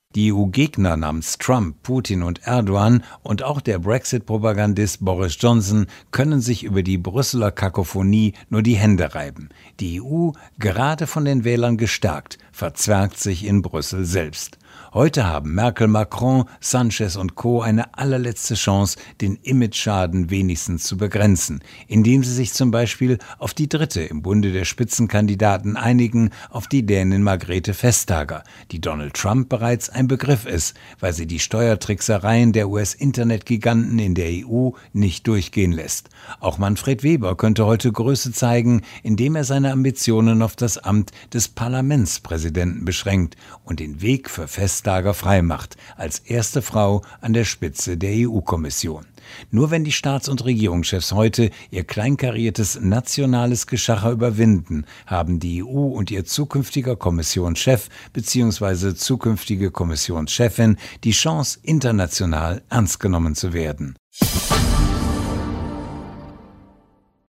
Die EU-Gegner namens Trump, Putin und Erdogan und auch der Brexit-Propagandist Boris Johnson können sich über die Brüsseler Kakophonie nur die Hände reiben. Die EU, gerade von den Wählern gestärkt, verzwergt sich in Brüssel selbst. Heute haben Merkel, Macron, Sanchez und Co. eine allerletzte Chance, den Imageschaden wenigstens zu begrenzen, indem sie sich zum Beispiel auf die dritte im Bunde der Spitzenkandidaten einigen, auf die Dänin Margrethe Vestager, die Donald Trump bereits ein Begriff ist, weil sie die Steuertricksereien der US-Internetgiganten in der EU nicht durchgehen lässt. Auch Manfred Weber könnte heute Größe zeigen, indem er seine Ambitionen auf das Amt des Parlamentspräsidenten beschränkt und den Weg für Vestager freimacht, als erste Frau an der Spitze der EU-Kommission. Nur wenn die Staats- und Regierungschefs heute ihr kleinkariertes nationales Geschacher überwinden, haben die EU und ihr zukünftiger Kommissionschef bzw. zukünftige Kommissionschefin die Chance, international ernst genommen zu werden.